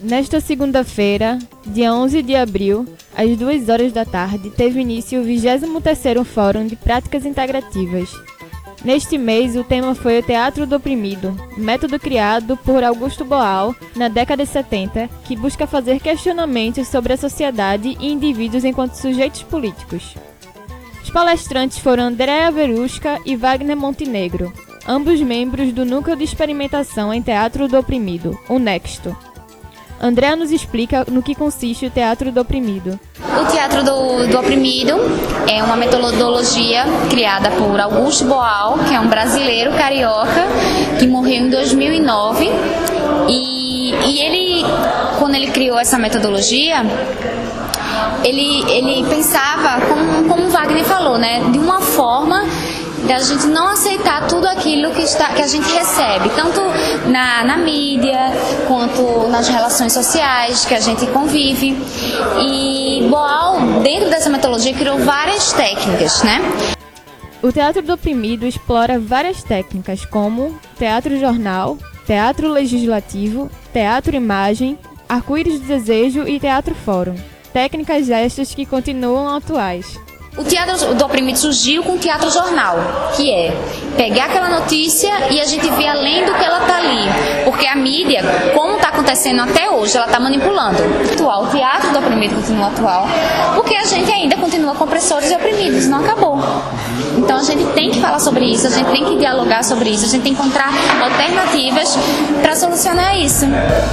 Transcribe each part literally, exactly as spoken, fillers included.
Nesta segunda-feira, dia onze de abril, às duas horas da tarde, teve início o vigésimo terceiro Fórum de Práticas Integrativas. Neste mês, o tema foi o Teatro do Oprimido, método criado por Augusto Boal na década de setenta, que busca fazer questionamentos sobre a sociedade e indivíduos enquanto sujeitos políticos. Os palestrantes foram Andrea Verusca e Wagner Montenegro, ambos membros do Núcleo de Experimentação em Teatro do Oprimido, o Nexto. Andrea nos explica no que consiste o Teatro do Oprimido. O Teatro do, do Oprimido é uma metodologia criada por Augusto Boal, que é um brasileiro carioca que morreu em dois mil e nove. E, e ele, quando ele criou essa metodologia, ele, ele pensava, como, como o Wagner falou, né, de uma forma da gente não aceitar tudo aquilo que, está, que a gente recebe, tanto na, na mídia, quanto nas relações sociais que a gente convive. E Boal, dentro dessa metodologia, criou várias técnicas, né? O Teatro do Oprimido explora várias técnicas, como teatro-jornal, teatro legislativo, teatro-imagem, arco-íris do desejo e teatro-fórum. Técnicas estas que continuam atuais. O Teatro do Oprimido surgiu com o teatro jornal, que é pegar aquela notícia e a gente ver além do que ela está ali. Porque a mídia, como está acontecendo até hoje, ela está manipulando. O Teatro do Oprimido continua atual, porque a gente ainda continua com opressores e oprimidos, não acabou. Então a gente tem que falar sobre isso, a gente tem que dialogar sobre isso, a gente tem que encontrar alternativas para solucionar isso.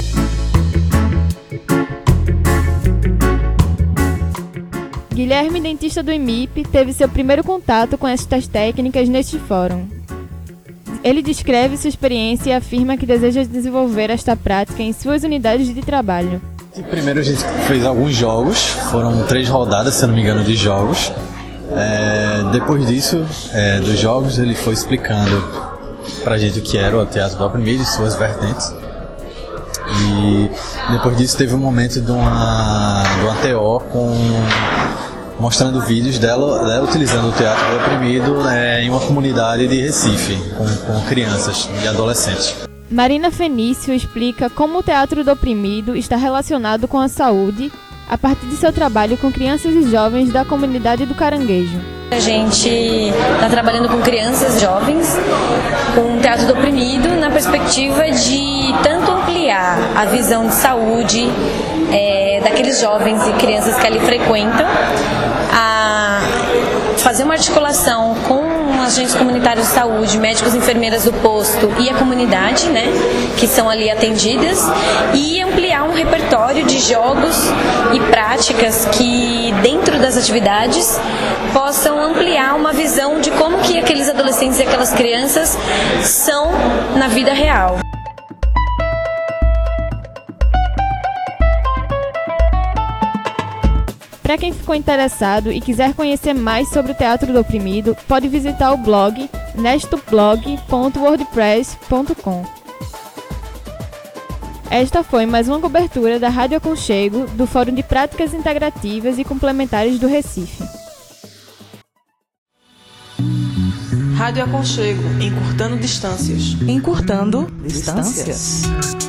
Guilherme, dentista do I M I P, teve seu primeiro contato com estas técnicas neste fórum. Ele descreve sua experiência e afirma que deseja desenvolver esta prática em suas unidades de trabalho. Primeiro a gente fez alguns jogos, foram três rodadas, se eu não me engano, de jogos. É, depois disso, é, dos jogos, ele foi explicando pra gente o que era o Teatro do Oprimido e suas vertentes. E depois disso teve um momento de uma, de uma T O com, mostrando vídeos dela, dela utilizando o Teatro do Oprimido é, em uma comunidade de Recife, com, com crianças e adolescentes. Marina Fenício explica como o Teatro do Oprimido está relacionado com a saúde a partir de seu trabalho com crianças e jovens da comunidade do Caranguejo. A gente está trabalhando com crianças jovens, com o Teatro do Oprimido, na perspectiva de tanto ampliar a visão de saúde é, daqueles jovens e crianças que ali frequentam, a fazer uma articulação com agentes comunitários de saúde, médicos e enfermeiras do posto e a comunidade, né, que são ali atendidas, e ampliar um repertório de jogos e práticas que, dentro das atividades, possam ampliar uma visão de como que aqueles adolescentes e aquelas crianças são na vida real. Para quem ficou interessado e quiser conhecer mais sobre o Teatro do Oprimido, pode visitar o blog nestoblog ponto wordpress ponto com. Esta foi mais uma cobertura da Rádio Aconchego do Fórum de Práticas Integrativas e Complementares do Recife. Rádio Aconchego, encurtando distâncias. Encurtando distâncias.